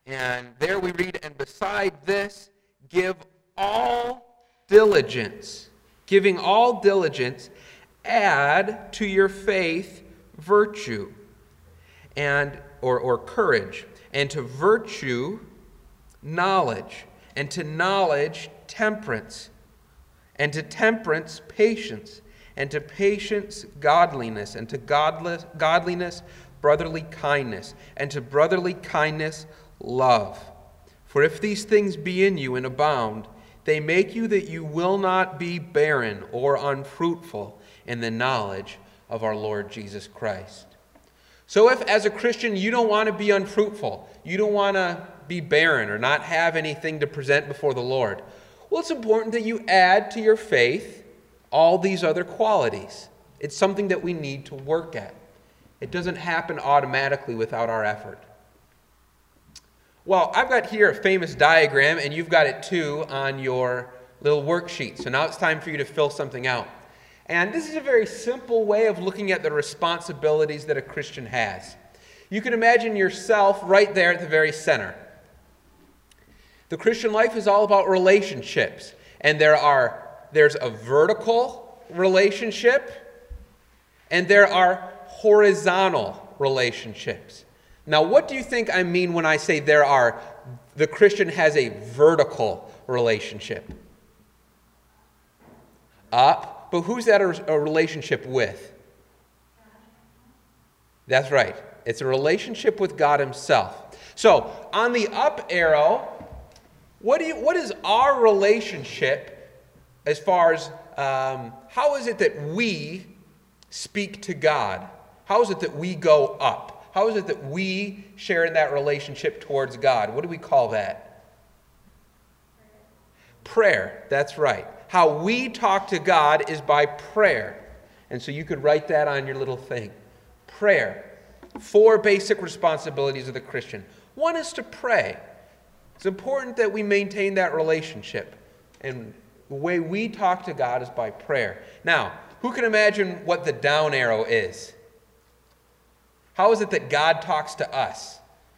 And there we read, and beside this, give all diligence. Giving all diligence, add to your faith virtue, and or courage, and to virtue knowledge, and to knowledge temperance, and to temperance patience, and to patience godliness, and to godliness brotherly kindness, and to brotherly kindness love. For if these things be in you and abound, they make you that you will not be barren or unfruitful in the knowledge of our Lord Jesus Christ. So if as a Christian you don't want to be unfruitful, you don't want to be barren or not have anything to present before the Lord, well, it's important that you add to your faith all these other qualities. It's something that we need to work at. It doesn't happen automatically without our effort. Well, I've got here a famous diagram, and you've got it too on your little worksheet. So now it's time for you to fill something out. And this is a very simple way of looking at the responsibilities that a Christian has. You can imagine yourself right there at the very center. The Christian life is all about relationships. And there's a vertical relationship, and there are horizontal relationships. Now, what do you think I mean when I say the Christian has a vertical relationship? Up. But who's that a relationship with? That's right. It's a relationship with God himself. So, on the up arrow, what is our relationship as far as how is it that we speak to God? How is it that we go up? How is it that we share in that relationship towards God? What do we call that? Prayer. That's right. How we talk to God is by prayer. And so you could write that on your little thing. Prayer. 4 basic responsibilities of the Christian. One is to pray. It's important that we maintain that relationship. And the way we talk to God is by prayer. Now, who can imagine what the down arrow is? How is it that God talks to us?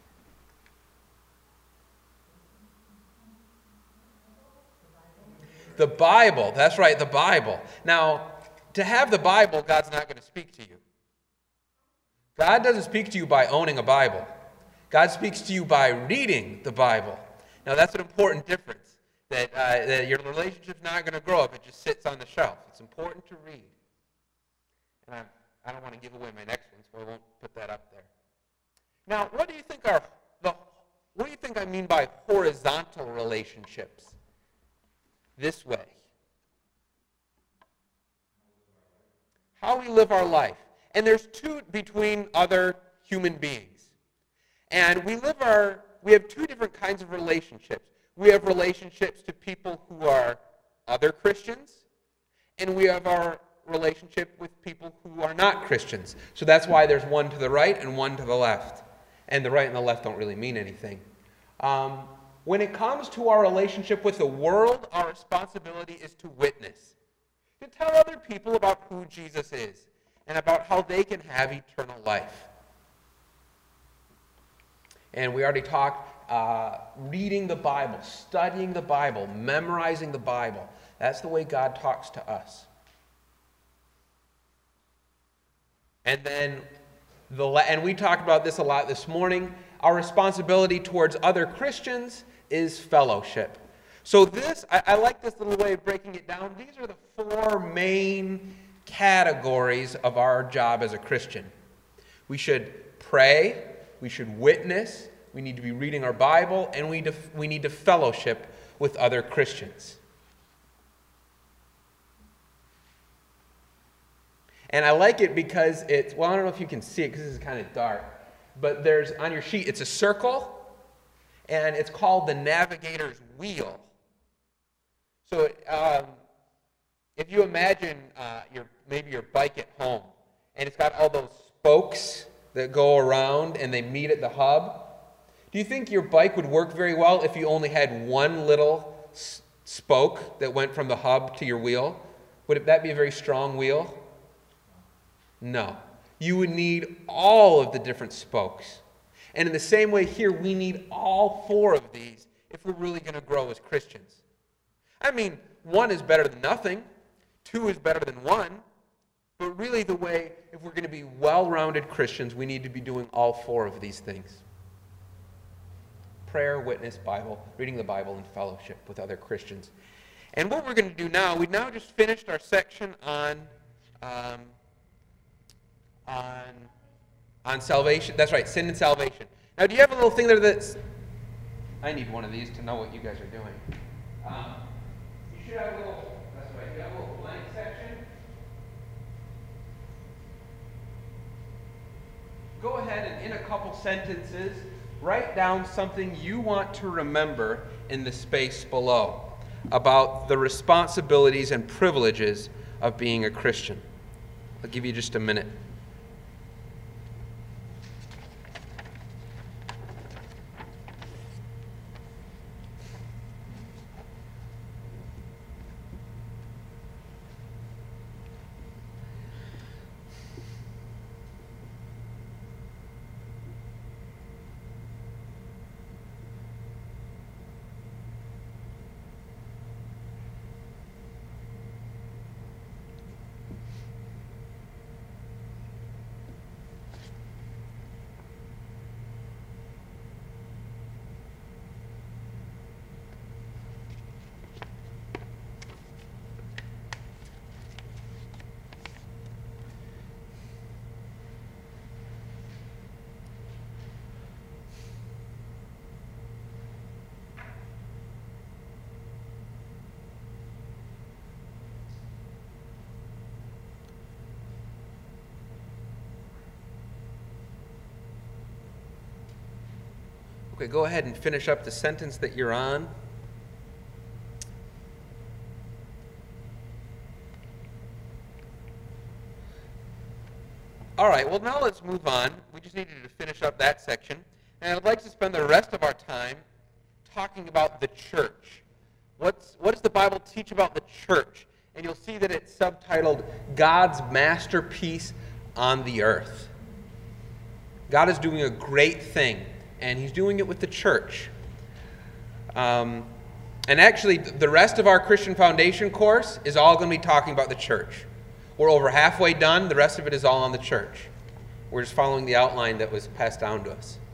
The Bible. That's right, the Bible. Now, to have the Bible, God's not going to speak to you. God doesn't speak to you by owning a Bible. God speaks to you by reading the Bible. Now, that's an important difference, that your relationship's not going to grow if it just sits on the shelf. It's important to read. And I don't want to give away my next one, so I won't put that up there. Now, what do you think I mean by horizontal relationships? This way. How we live our life. And there's two between other human beings. And we have 2 different kinds of relationships. We have relationships to people who are other Christians, and we have our relationship with people who are not Christians. So that's why there's one to the right and one to the left. And the right and the left don't really mean anything. When it comes to our relationship with the world, our responsibility is to witness. To tell other people about who Jesus is and about how they can have eternal life. And we already talked reading the Bible, studying the Bible, memorizing the Bible. That's the way God talks to us. And then, and we talked about this a lot this morning, our responsibility towards other Christians is fellowship. So I like this little way of breaking it down. These are the 4 main categories of our job as a Christian. We should pray, we should witness, we need to be reading our Bible, and we need to fellowship with other Christians. And I like it because I don't know if you can see it because this is kind of dark, but there's on your sheet, it's a circle, and it's called the navigator's wheel. So if you imagine maybe your bike at home, and it's got all those spokes that go around and they meet at the hub, do you think your bike would work very well if you only had one little spoke that went from the hub to your wheel? Would that be a very strong wheel? No. You would need all of the different spokes. And in the same way here, we need all four of these if we're really going to grow as Christians. I mean, one is better than nothing. Two is better than one. But really the way, if we're going to be well-rounded Christians, we need to be doing all four of these things. Prayer, witness, Bible, reading the Bible, and fellowship with other Christians. And what we're going to do now, we now just finished our section on salvation. That's right, sin and salvation. Now, do you have a little thing there that's... I need one of these to know what you guys are doing. You should have a little... That's right, you have a little blank section. Go ahead and in a couple sentences, write down something you want to remember in the space below about the responsibilities and privileges of being a Christian. I'll give you just a minute. Okay, go ahead and finish up the sentence that you're on. All right, well, now let's move on. We just needed to finish up that section. And I'd like to spend the rest of our time talking about the church. What does the Bible teach about the church? And you'll see that it's subtitled, God's Masterpiece on the Earth. God is doing a great thing, and he's doing it with the church. And actually, the rest of our Christian Foundation course is all going to be talking about the church. We're over halfway done. The rest of it is all on the church. We're just following the outline that was passed down to us.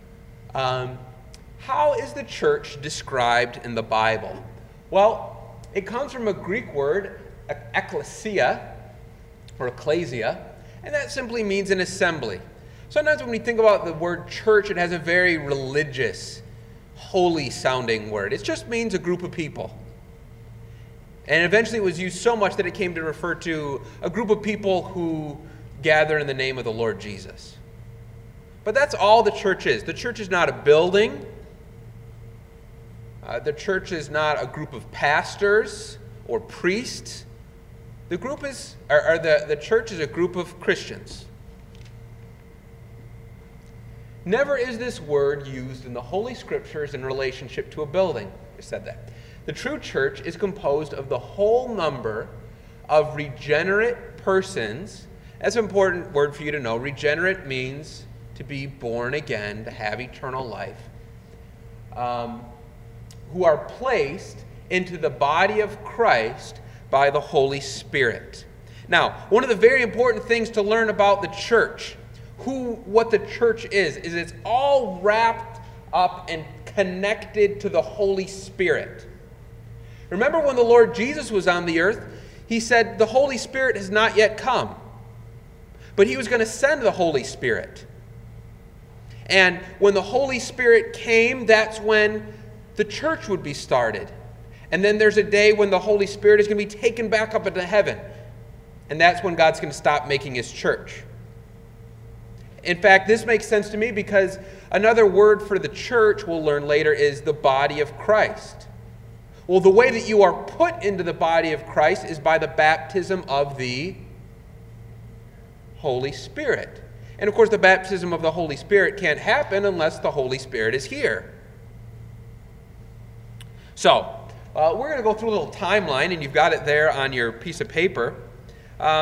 How is the church described in the Bible? Well, it comes from a Greek word, ekklesia, or ecclesia, and that simply means an assembly. Sometimes when we think about the word church, it has a very religious, holy-sounding word. It just means a group of people. And eventually it was used so much that it came to refer to a group of people who gather in the name of the Lord Jesus. But that's all the church is. The church is not a building. The church is not a group of pastors or priests. The church is a group of Christians. Never is this word used in the Holy Scriptures in relationship to a building. I said that. The true church is composed of the whole number of regenerate persons. That's an important word for you to know. Regenerate means to be born again, to have eternal life, who are placed into the body of Christ by the Holy Spirit. Now, one of the very important things to learn about the church, what the church is it's all wrapped up and connected to the Holy Spirit. Remember when the Lord Jesus was on the earth, he said the Holy Spirit has not yet come, but he was going to send the Holy Spirit. And when the Holy Spirit came, that's when the church would be started. And then there's a day when the Holy Spirit is going to be taken back up into heaven. And that's when God's going to stop making his church. In fact, this makes sense to me because another word for the church we'll learn later is the body of Christ. Well, the way that you are put into the body of Christ is by the baptism of the Holy Spirit. And of course, the baptism of the Holy Spirit can't happen unless the Holy Spirit is here. So, we're going to go through a little timeline, and you've got it there on your piece of paper.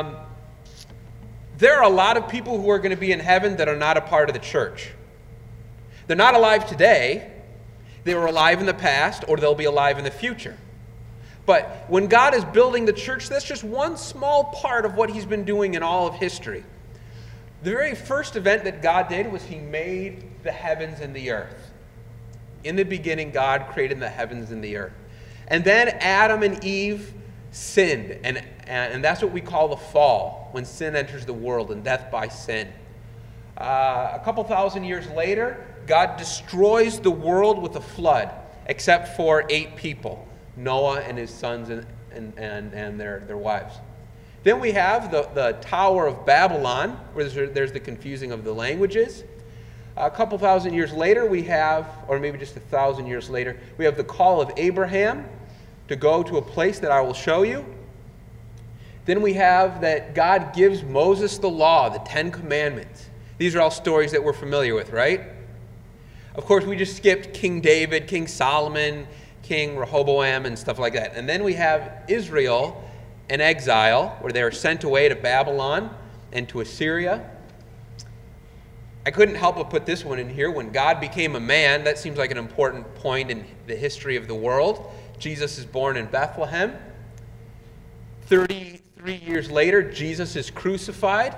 There are a lot of people who are going to be in heaven that are not a part of the church. They're not alive today. They were alive in the past, or they'll be alive in the future. But when God is building the church, that's just one small part of what he's been doing in all of history. The very first event that God did was he made the heavens and the earth. In the beginning, God created the heavens and the earth. And then Adam and Eve sinned, and that's what we call the fall, when sin enters the world and death by sin. A couple thousand years later, God destroys the world with a flood, except for 8 people, Noah and his sons and their wives. Then we have the Tower of Babylon, where there's the confusing of the languages. A couple thousand years later, we have, or maybe just 1,000 years later, we have the call of Abraham to go to a place that I will show you. Then we have that God gives Moses the law, the 10 Commandments. These are all stories that we're familiar with, right? Of course, we just skipped King David, King Solomon, King Rehoboam, and stuff like that. And then we have Israel in exile, where they were sent away to Babylon and to Assyria. I couldn't help but put this one in here. When God became a man, that seems like an important point in the history of the world. Jesus is born in Bethlehem. 33 years later, Jesus is crucified.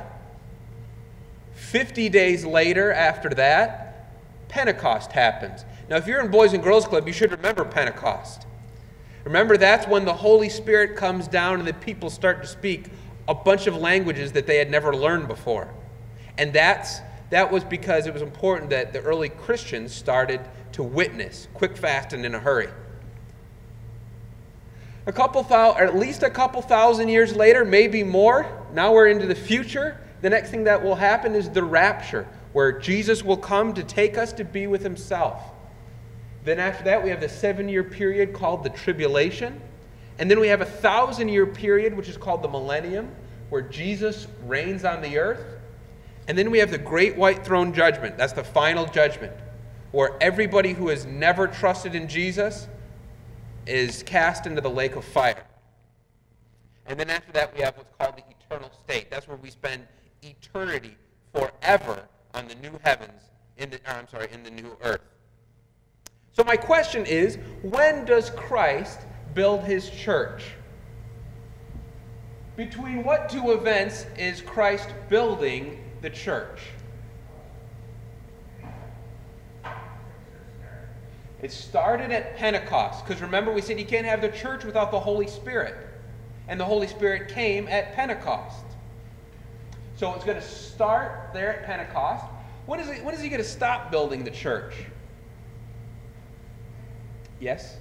50 days later after that, Pentecost happens. Now, if you're in Boys and Girls Club, you should remember Pentecost. Remember, that's when the Holy Spirit comes down and the people start to speak a bunch of languages that they had never learned before. And that was because it was important that the early Christians started to witness, quick, fast, and in a hurry. At least a couple thousand years later, maybe more, now we're into the future. The next thing that will happen is the rapture, where Jesus will come to take us to be with himself. Then after that, we have the 7-year period called the tribulation. And then we have a 1,000-year period, which is called the millennium, where Jesus reigns on the earth. And then we have the great white throne judgment. That's the final judgment, where everybody who has never trusted in Jesus is cast into the lake of fire. And then after that, we have what's called the eternal state. That's where we spend eternity forever on the new heavens, in the new earth. So my question is, when does Christ build his church? Between what 2 events is Christ building the church? It started at Pentecost, because remember we said you can't have the church without the Holy Spirit. And the Holy Spirit came at Pentecost. So it's going to start there at Pentecost. When is he going to stop building the church? Yes?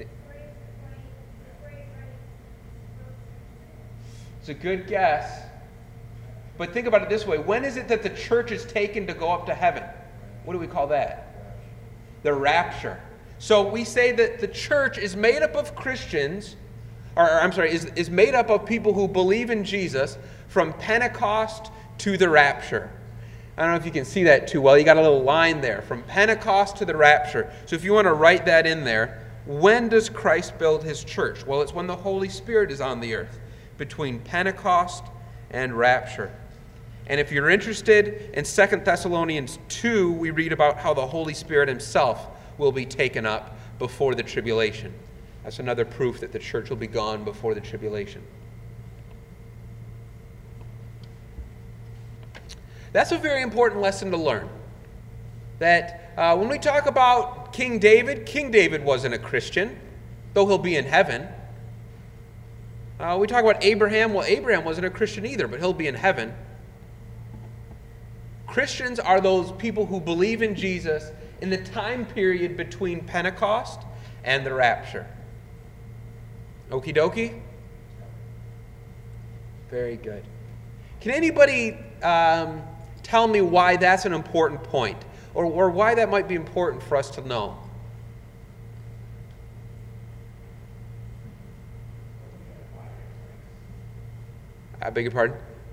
It's a good guess. But think about it this way. When is it that the church is taken to go up to heaven? What do we call that? The rapture. So we say that the church is made up of Christians, is made up of people who believe in Jesus from Pentecost to the rapture. I don't know if you can see that too well. You got a little line there, from Pentecost to the rapture. So if you want to write that in there, when does Christ build his church? Well, it's when the Holy Spirit is on the earth, between Pentecost and rapture. And if you're interested, in 2 Thessalonians 2, we read about how the Holy Spirit himself will be taken up before the tribulation. That's another proof that the church will be gone before the tribulation. That's a very important lesson to learn. That when we talk about King David wasn't a Christian, though he'll be in heaven. We talk about Abraham. Well, Abraham wasn't a Christian either, but he'll be in heaven. Christians are those people who believe in Jesus in the time period between Pentecost and the rapture. Okie dokie? Very good. Can anybody tell me why that's an important point, or why that might be important for us to know? I beg your pardon?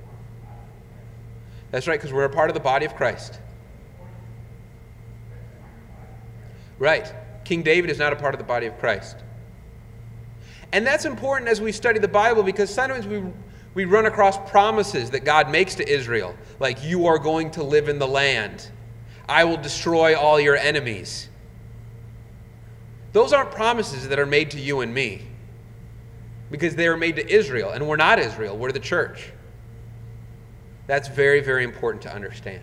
That's right, because we're a part of the body of Christ. Right. King David is not a part of the body of Christ. And that's important as we study the Bible, because sometimes we run across promises that God makes to Israel, like, you are going to live in the land. I will destroy all your enemies. Those aren't promises that are made to you and me, because they are made to Israel, and we're not Israel, we're the church. That's very, very important to understand.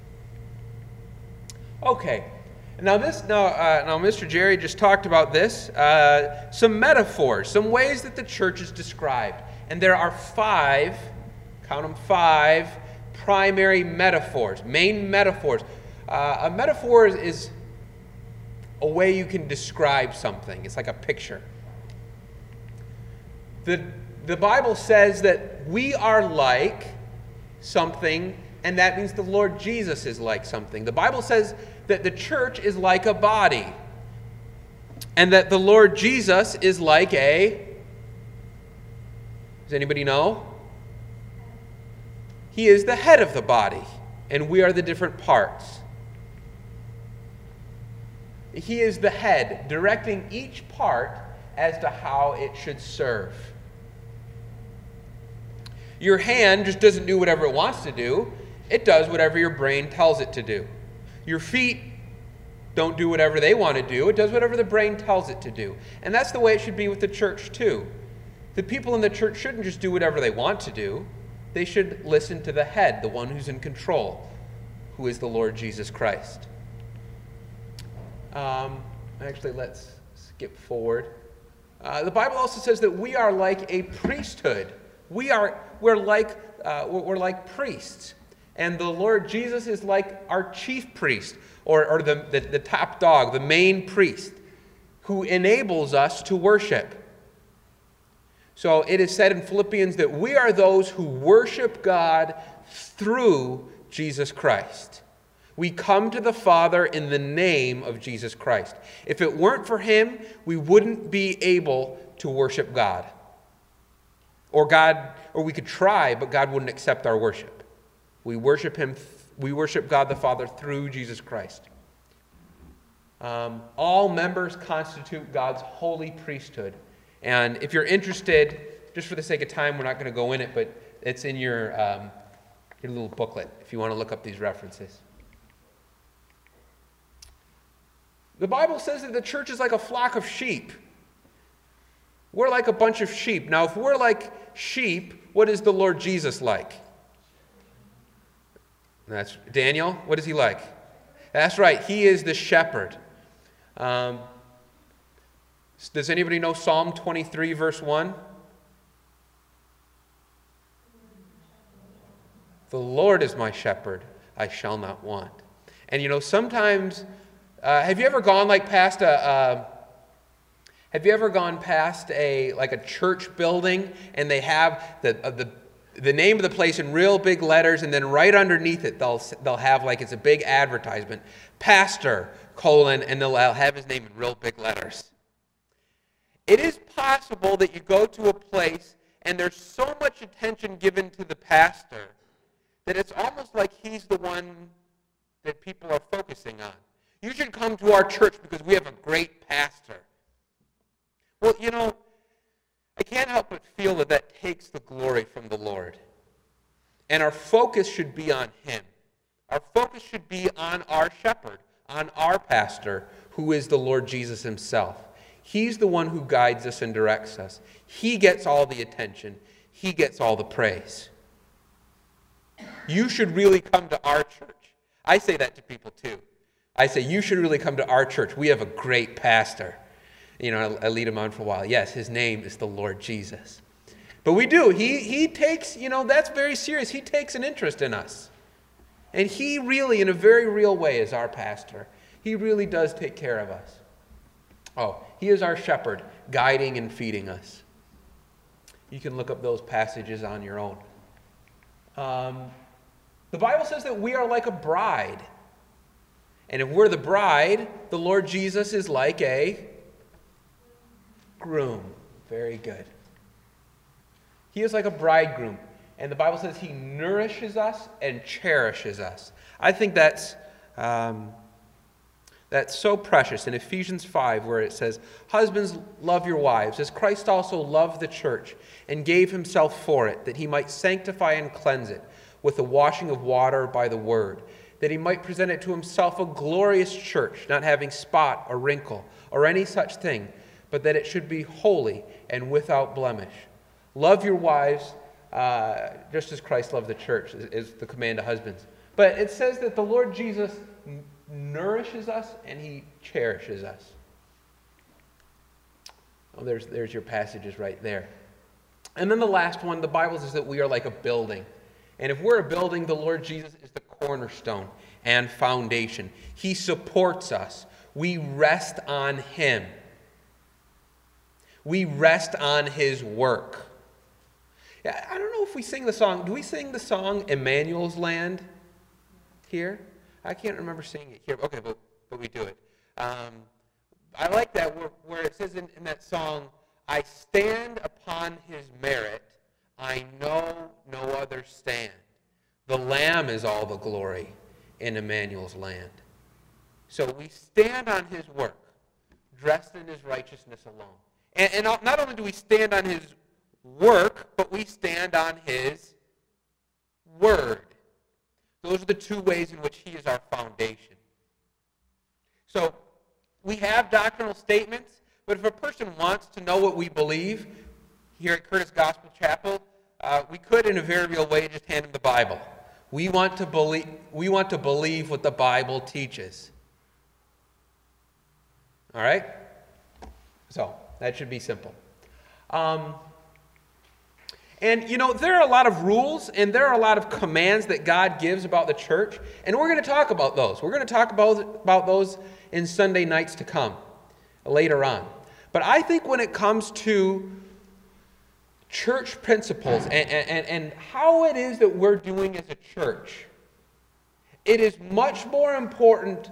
Okay, now Mr. Jerry just talked about this. Some metaphors, some ways that the church is described. And there are 5, count them 5, primary metaphors, main metaphors. A metaphor is a way you can describe something. It's like a picture. The Bible says that we are like something, and that means the Lord Jesus is like something. The Bible says that the church is like a body, and that the Lord Jesus is like a... Does anybody know? He is the head of the body, and we are the different parts. He is the head, directing each part as to how it should serve. Your hand just doesn't do whatever it wants to do. It does whatever your brain tells it to do. Your feet don't do whatever they want to do. It does whatever the brain tells it to do. And that's the way it should be with the church too. The people in the church shouldn't just do whatever they want to do. They should listen to the head, the one who's in control, who is the Lord Jesus Christ. Actually, let's skip forward. The Bible also says that we are like a priesthood. We're like priests, and the Lord Jesus is like our chief priest, or the top dog, the main priest, who enables us to worship. So it is said in Philippians that we are those who worship God through Jesus Christ. We come to the Father in the name of Jesus Christ. If it weren't for him, we wouldn't be able to worship God. Or we could try, but God wouldn't accept our worship. We worship him. We worship God the Father through Jesus Christ. All members constitute God's holy priesthood. And if you're interested, just for the sake of time, we're not going to go in it, but it's in your little booklet if you want to look up these references. The Bible says that the church is like a flock of sheep. We're like a bunch of sheep. Now, if we're like sheep, what is the Lord Jesus like? That's Daniel. What is he like? That's right. He is the shepherd. Does anybody know Psalm 23, verse 1? The Lord is my shepherd, I shall not want. And you know, sometimes, have you ever gone past a church building, and they have the name of the place in real big letters, and then right underneath it they'll have it's a big advertisement, Pastor, and they'll have his name in real big letters. It is possible that you go to a place and there's so much attention given to the pastor that it's almost like he's the one that people are focusing on. You should come to our church because we have a great pastor. Well, you know, I can't help but feel that takes the glory from the Lord. And our focus should be on him. Our focus should be on our shepherd, on our pastor, who is the Lord Jesus himself. He's the one who guides us and directs us. He gets all the attention. He gets all the praise. You should really come to our church. I say that to people too. I say, you should really come to our church. We have a great pastor. You know, I lead him on for a while. Yes, his name is the Lord Jesus. But we do. He takes, that's very serious. He takes an interest in us. And he really, in a very real way, is our pastor. He really does take care of us. Oh, he is our shepherd, guiding and feeding us. You can look up those passages on your own. The Bible says that we are like a bride. And if we're the bride, the Lord Jesus is like a groom. Very good. He is like a bridegroom. And the Bible says he nourishes us and cherishes us. I think that's so precious in Ephesians 5, where it says, "Husbands, love your wives, as Christ also loved the church and gave himself for it, that he might sanctify and cleanse it with the washing of water by the word, that he might present it to himself a glorious church, not having spot or wrinkle or any such thing, but that it should be holy and without blemish. Love your wives just as Christ loved the church, is the command to husbands. But it says that the Lord Jesus nourishes us and he cherishes us. Oh, there's your passages right there. And then the last one, the Bible says that we are like a building. And if we're a building, the Lord Jesus is the cornerstone and foundation. He supports us. We rest on him. We rest on his work. Yeah, I don't know if we sing the song. Do we sing the song Emmanuel's Land here? I can't remember singing it here. Okay, but we do it. I like that where it says in that song, I stand upon his merit, I know no other stand. The Lamb is all the glory in Emmanuel's land. So we stand on his work, dressed in his righteousness alone. And not only do we stand on his work, but we stand on his word. Those are the two ways in which he is our foundation. So we have doctrinal statements, but if a person wants to know what we believe here at Curtis Gospel Chapel, we could in a very real way just hand them the Bible. We want to believe what the Bible teaches. All right? So that should be simple. And, you know, there are a lot of rules and there are a lot of commands that God gives about the church, and we're going to talk about those. We're going to talk about those in Sunday nights to come, later on. But I think when it comes to church principles and how it is that we're doing as a church, it is much more important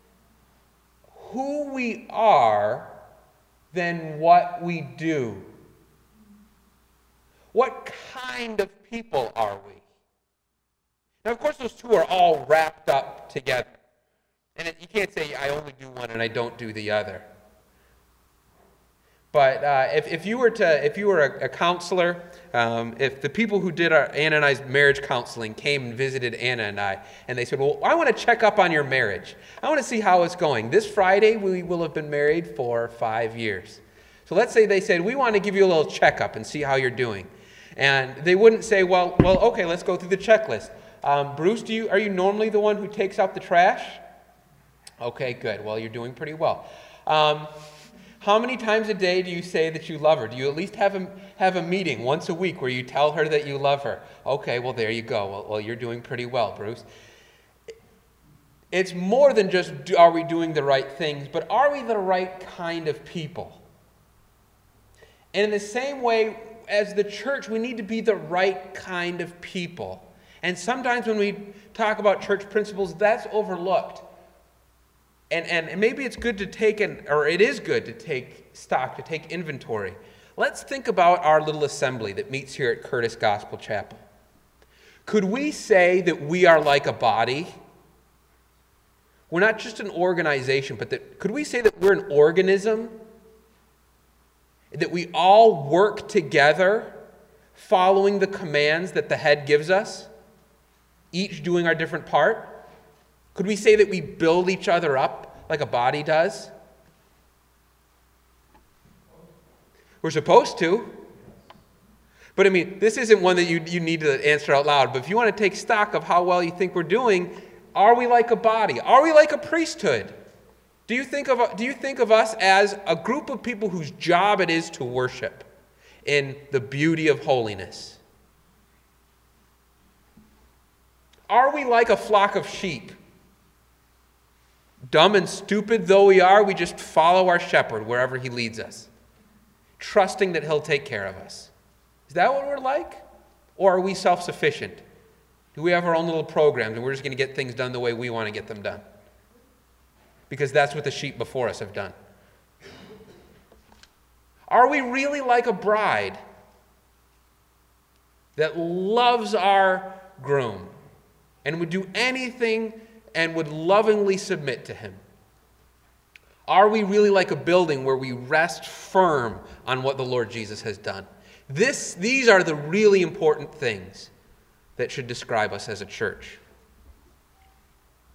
who we are than what we do. What kind of people are we? Now, of course, those two are all wrapped up together. And you can't say, I only do one and I don't do the other. But if you were a counselor, if the people who did Anna and I's marriage counseling came and visited Anna and I, and they said, well, I want to check up on your marriage. I want to see how it's going. This Friday, we will have been married for 5 years. So let's say they said, we want to give you a little checkup and see how you're doing. And they wouldn't say, well, okay, let's go through the checklist. Bruce, are you normally the one who takes out the trash? Okay, good. Well, you're doing pretty well. How many times a day do you say that you love her? Do you at least have a meeting once a week where you tell her that you love her? Okay, well, there you go. Well, you're doing pretty well, Bruce. It's more than just are we doing the right things, but are we the right kind of people? And in the same way, as the church, we need to be the right kind of people. And sometimes when we talk about church principles, that's overlooked. And maybe it's good to take it is good to take stock, to take inventory. Let's think about our little assembly that meets here at Curtis Gospel Chapel. Could we say that we are like a body? We're not just an organization, but could we say that we're an organism? That we all work together, following the commands that the head gives us, each doing our different part? Could we say that we build each other up like a body does? We're supposed to. But I mean, this isn't one that you need to answer out loud, but if you want to take stock of how well you think we're doing, are we like a body? Are we like a priesthood? Do you think of us as a group of people whose job it is to worship in the beauty of holiness? Are we like a flock of sheep? Dumb and stupid though we are, we just follow our shepherd wherever he leads us, trusting that he'll take care of us. Is that what we're like? Or are we self-sufficient? Do we have our own little programs and we're just going to get things done the way we want to get them done? Because that's what the sheep before us have done. Are we really like a bride that loves our groom and would do anything and would lovingly submit to him? Are we really like a building where we rest firm on what the Lord Jesus has done? These are the really important things that should describe us as a church.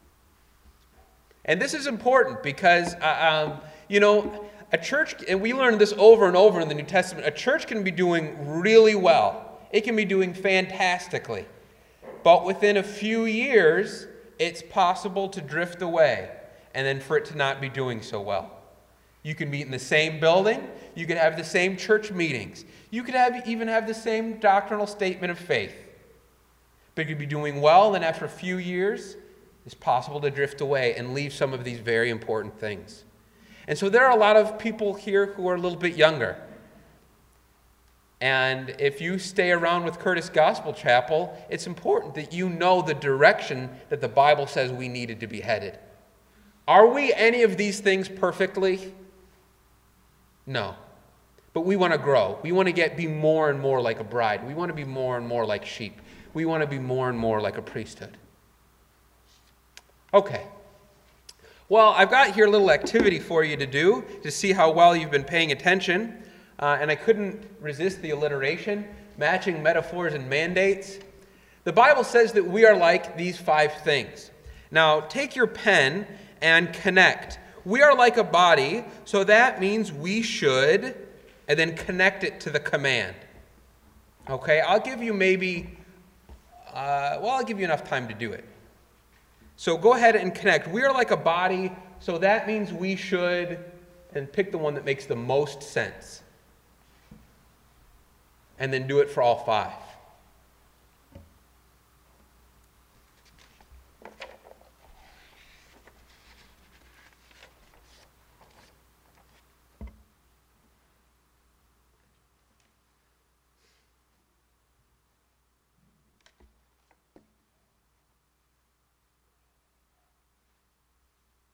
And this is important because, a church, and we learn this over and over in the New Testament, a church can be doing really well. It can be doing fantastically. But within a few years, it's possible to drift away and then for it to not be doing so well. You can meet in the same building. You could have the same church meetings. You could even have the same doctrinal statement of faith. But you could be doing well, and after a few years, it's possible to drift away and leave some of these very important things. And so there are a lot of people here who are a little bit younger. And if you stay around with Curtis Gospel Chapel, it's important that you know the direction that the Bible says we needed to be headed. Are we any of these things perfectly? No. But we want to grow. We want to be more and more like a bride. We want to be more and more like sheep. We want to be more and more like a priesthood. Okay. Well, I've got here a little activity for you to do to see how well you've been paying attention. And I couldn't resist the alliteration, matching metaphors and mandates. The Bible says that we are like these 5 things. Now, take your pen and connect. We are like a body, so that means we should, and then connect it to the command. Okay, I'll give you I'll give you enough time to do it. So go ahead and connect. We are like a body, so that means we should, and pick the one that makes the most sense. And then do it for all 5.